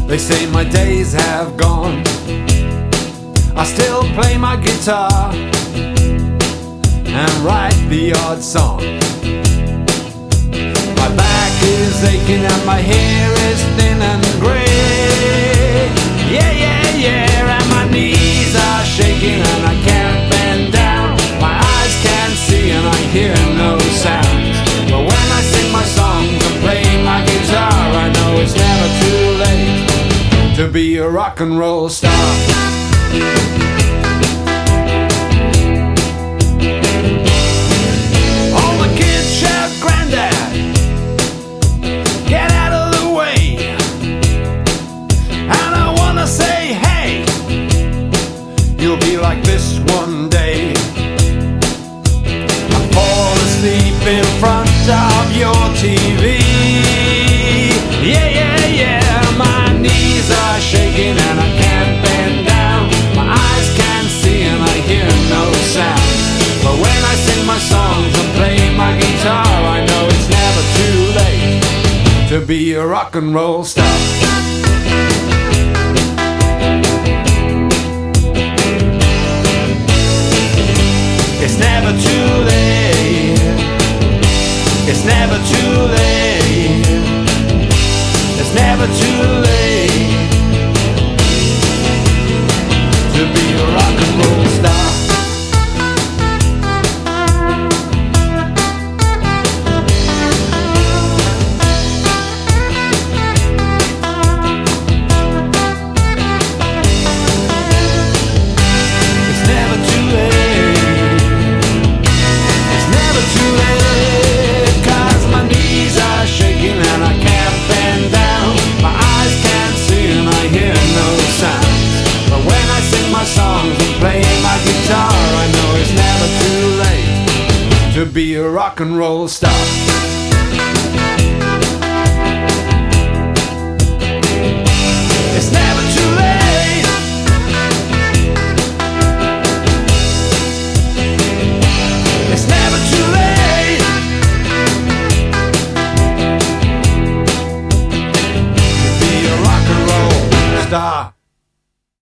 They say my days have gone. I still play my guitar and write the odd song. My back is aching and my hair is thin and grey. Yeah, yeah, yeah, and my knees are shaking and I can't bend down. My eyes can't see and I hear no sound. But when I sing my songs and play my guitar, I know it's never too late to be a rock and roll star. All the kids shout, "Granddad, get out of the way." And I wanna say, hey, you'll be like this one day. I fall asleep in front of your TV. Yeah, yeah, yeah, my knees are shaking and I can't bend down. My eyes can't see and I hear no sound. But when I sing my songs and play my guitar, I know it's never too late to be a rock and roll star. It's never too late. It's never too late. It's never too late to be a rock and roll star. It's never too late. It's never too late, 'cause my knees are shaking and I can't bend down. My eyes can't see and I hear no sound. But when I sing my songs and play my guitar, I know it's never too late to be a rock and roll star. It's never too